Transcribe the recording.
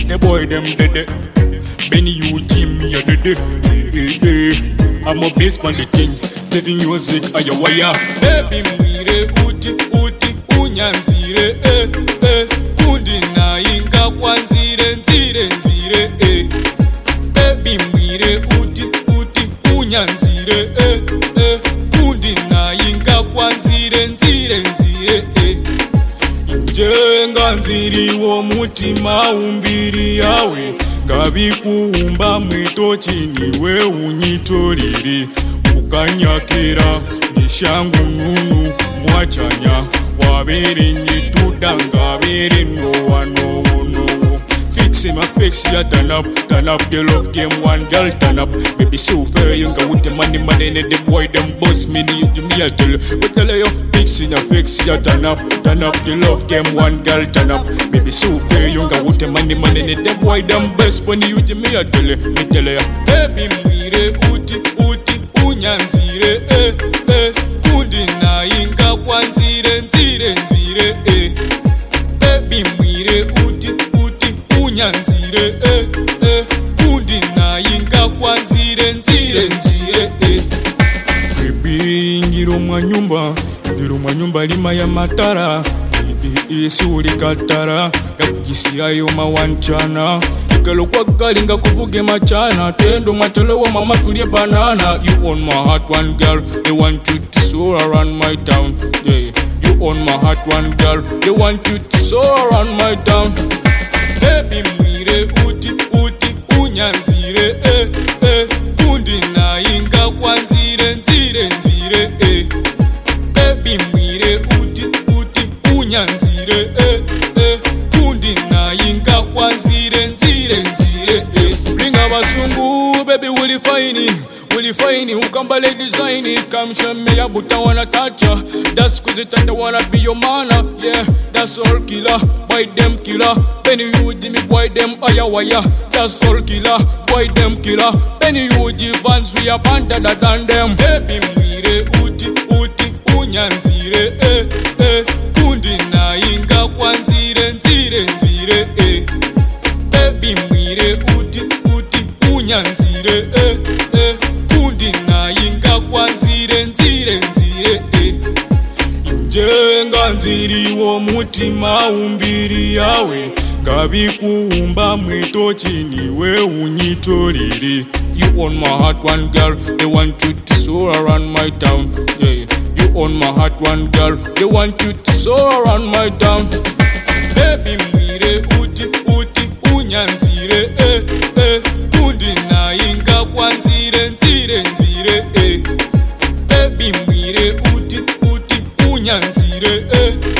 The boy them dead. Benny you Jimmy a dead. I'm a bass on the thing. Steady music a ya wire. Baby mwire uti unyanzire kundi na inga kwanzire nzire Baby mwire uti unyanzire kundi na inga kwanzire nzire Njenga nziri wo mutima umbiri yawe Ngabikuumba mwito chini we unyitoriri Ukanyakira nishangu nunu mwachanya Wabiri nyituda ngabiri no wano Fix him a fix ya turn up the love game one girl turn up Baby so fair younger with the money and the boy them boss me a tell But tell you fix him a fix ya turn up the love game one girl turn up Baby so fair younger with the money and the boy them boss me a tell Me tell you baby mwire uti unyanzire kundi na inga kwanzire nzire Baby mwire uti unyanzire kundi na inga kwanzire nzire Baby ngiro mwa nyumba lima ya matara isi uli katara kakisi ayo mawanchana Ikalo kwa gali nga kuvuge machana Tendo matelo wa mama tulie banana You own my heart one girl They want you to soar around my town Yeah, you own my heart one girl They want you to soar around my town Baby mwire uti unyanzire kundi na inga kwanzire nzire Baby mwire uti unyanzire kundi na inga kwanzire nzire Ringa basungu baby uli fine ukambale design Come show me ya buta wanna touch ya That's cause it I wanna be your mana Yeah, that's all killer, boy them killer Benny you Jimmy boy them aya wire That's all killer, boy them killer Benny you Jivans we are banded than them Baby mwire uti unyanzire kundi na inga kwanzire nzire Baby mwire uti unyanzire kundi na inga kwanzire nzire Njenga nziri wo mutima umbiri yawe Ngabikuumba mwito chini we unyitoriri You own my heart one girl They want you to soar around my town Yeah, you own my heart one girl They want you to soar around my town Baby mwire uti unyanzire kundi na inga kwanzire nzire Baby mwire uti unyanzire